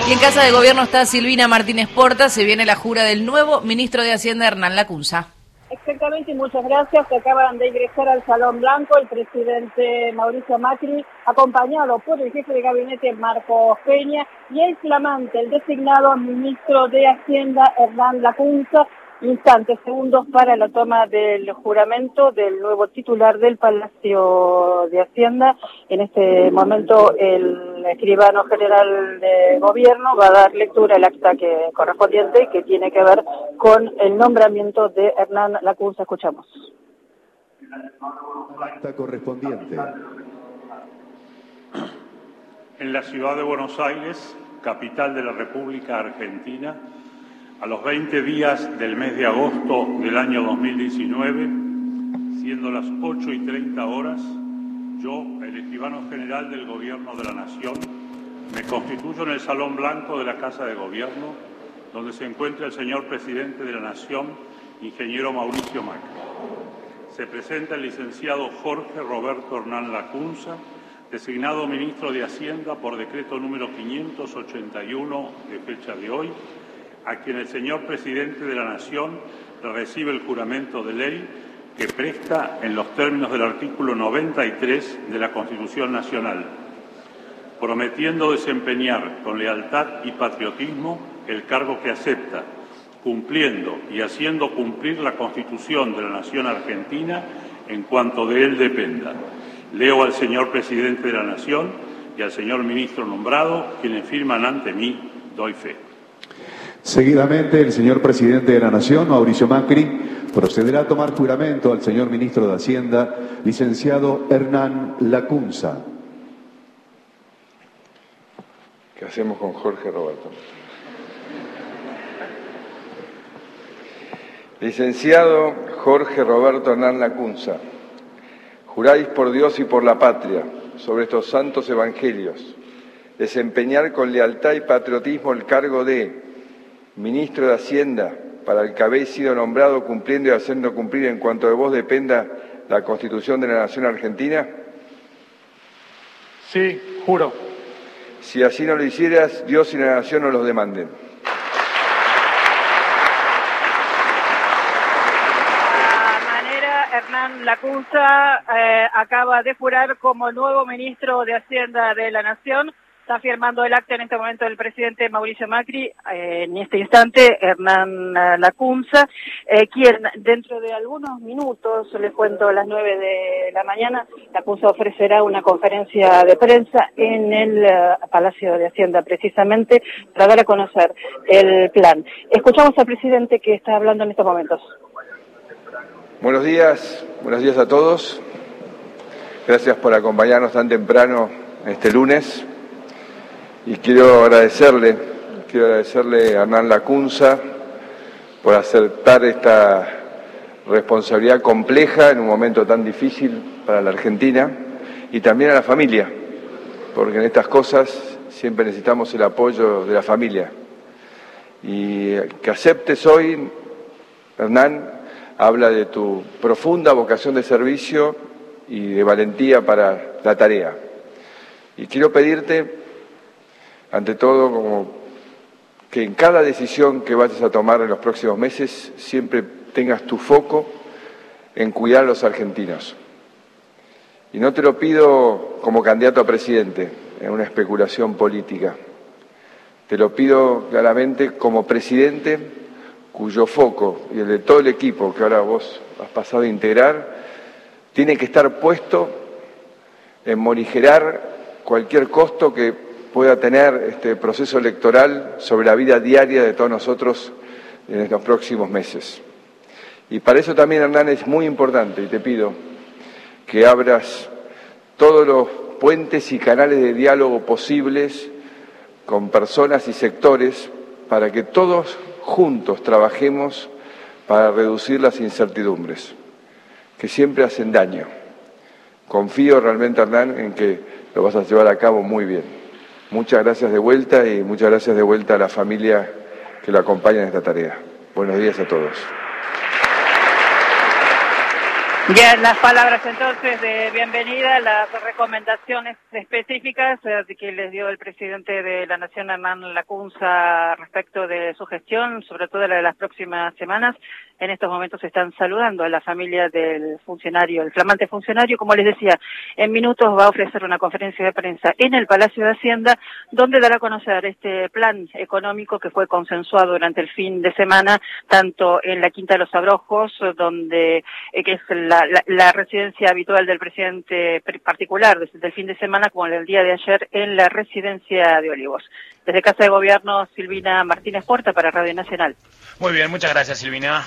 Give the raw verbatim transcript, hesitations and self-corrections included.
Y en Casa de Gobierno está Silvina Martínez Porta. Se viene la jura del nuevo ministro de Hacienda, Hernán Lacunza. Exactamente, y muchas gracias. Que acaban de ingresar al Salón Blanco el presidente Mauricio Macri, acompañado por el jefe de gabinete Marcos Peña y el flamante, el designado ministro de Hacienda, Hernán Lacunza. Instantes, segundos para la toma del juramento del nuevo titular del Palacio de Hacienda. En este momento el escribano general de gobierno va a dar lectura al acta que correspondiente, que tiene que ver con el nombramiento de Hernán Lacunza. Escuchamos. Acta correspondiente. En la ciudad de Buenos Aires, capital de la República Argentina, a los veinte días del mes de agosto del año dos mil diecinueve, siendo las ocho y treinta horas, yo, el escribano general del Gobierno de la Nación, me constituyo en el Salón Blanco de la Casa de Gobierno, donde se encuentra el señor Presidente de la Nación, ingeniero Mauricio Macri. Se presenta el licenciado Jorge Roberto Hernán Lacunza, designado Ministro de Hacienda por decreto número quinientos ochenta y uno de fecha de hoy, a quien el señor Presidente de la Nación le recibe el juramento de ley que presta en los términos del artículo noventa y tres de la Constitución Nacional, prometiendo desempeñar con lealtad y patriotismo el cargo que acepta, cumpliendo y haciendo cumplir la Constitución de la Nación Argentina en cuanto de él dependa. Leo al señor Presidente de la Nación y al señor Ministro nombrado, quienes firman ante mí, doy fe. Seguidamente, el señor Presidente de la Nación, Mauricio Macri, procederá a tomar juramento al señor Ministro de Hacienda, licenciado Hernán Lacunza. ¿Qué hacemos con Jorge Roberto? Licenciado Jorge Roberto Hernán Lacunza, juráis por Dios y por la patria, sobre estos santos evangelios, desempeñar con lealtad y patriotismo el cargo de Ministro de Hacienda, para el que habéis sido nombrado, cumpliendo y haciendo cumplir en cuanto de vos dependa la Constitución de la Nación Argentina? Sí, juro. Si así no lo hicieras, Dios y la Nación nos los demanden. Hernán Lacunza eh, acaba de jurar como nuevo ministro de Hacienda de la Nación. Está firmando el acta en este momento el presidente Mauricio Macri, eh, en este instante Hernán Lacunza, eh, quien dentro de algunos minutos, les cuento a las nueve de la mañana, Lacunza ofrecerá una conferencia de prensa en el uh, Palacio de Hacienda, precisamente para dar a conocer el plan. Escuchamos al presidente que está hablando en estos momentos. Buenos días, buenos días a todos. Gracias por acompañarnos tan temprano este lunes. Y quiero agradecerle, quiero agradecerle a Hernán Lacunza por aceptar esta responsabilidad compleja en un momento tan difícil para la Argentina, y también a la familia, porque en estas cosas siempre necesitamos el apoyo de la familia. Y que aceptes hoy, Hernán, habla de tu profunda vocación de servicio y de valentía para la tarea. Y quiero pedirte, ante todo, como que en cada decisión que vayas a tomar en los próximos meses, siempre tengas tu foco en cuidar a los argentinos. Y no te lo pido como candidato a presidente, en una especulación política. Te lo pido claramente como presidente, cuyo foco, y el de todo el equipo que ahora vos has pasado a integrar, tiene que estar puesto en morigerar cualquier costo que pueda tener este proceso electoral sobre la vida diaria de todos nosotros en los próximos meses. Y para eso también, Hernán, es muy importante, y te pido que abras todos los puentes y canales de diálogo posibles con personas y sectores para que todos juntos trabajemos para reducir las incertidumbres, que siempre hacen daño. Confío realmente, Hernán, en que lo vas a llevar a cabo muy bien. Muchas gracias de vuelta y muchas gracias de vuelta a la familia que lo acompaña en esta tarea. Buenos días a todos. Ya las palabras entonces de bienvenida, las recomendaciones específicas que les dio el presidente de la Nación, Hernán Lacunza, respecto de su gestión, sobre todo la de las próximas semanas. En estos momentos están saludando a la familia del funcionario, el flamante funcionario. Como les decía, en minutos va a ofrecer una conferencia de prensa en el Palacio de Hacienda, donde dará a conocer este plan económico que fue consensuado durante el fin de semana, tanto en la Quinta de los Abrojos, donde eh, que es la, la, la residencia habitual del presidente particular desde el fin de semana, como el día de ayer en la residencia de Olivos. Desde Casa de Gobierno, Silvina Martínez Porta para Radio Nacional. Muy bien, muchas gracias, Silvina.